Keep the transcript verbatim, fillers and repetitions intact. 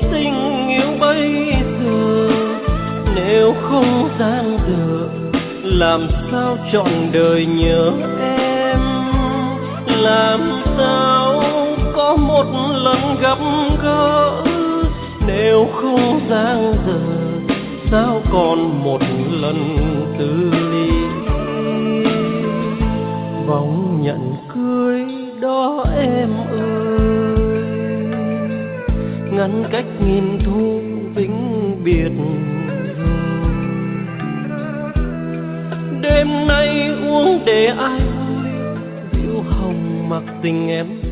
tình yêu bây giờ. Nếu không dang dở làm sao trọn đời nhớ em, làm sao có một lần gặp gỡ. Nếu không dang dở sao còn một lần từ ly. Vòng nhận cưới đó em ơi, ngăn cách nghìn thu vĩnh biệt. Đêm nay uống để ai vui, rượu hồng mặc tình em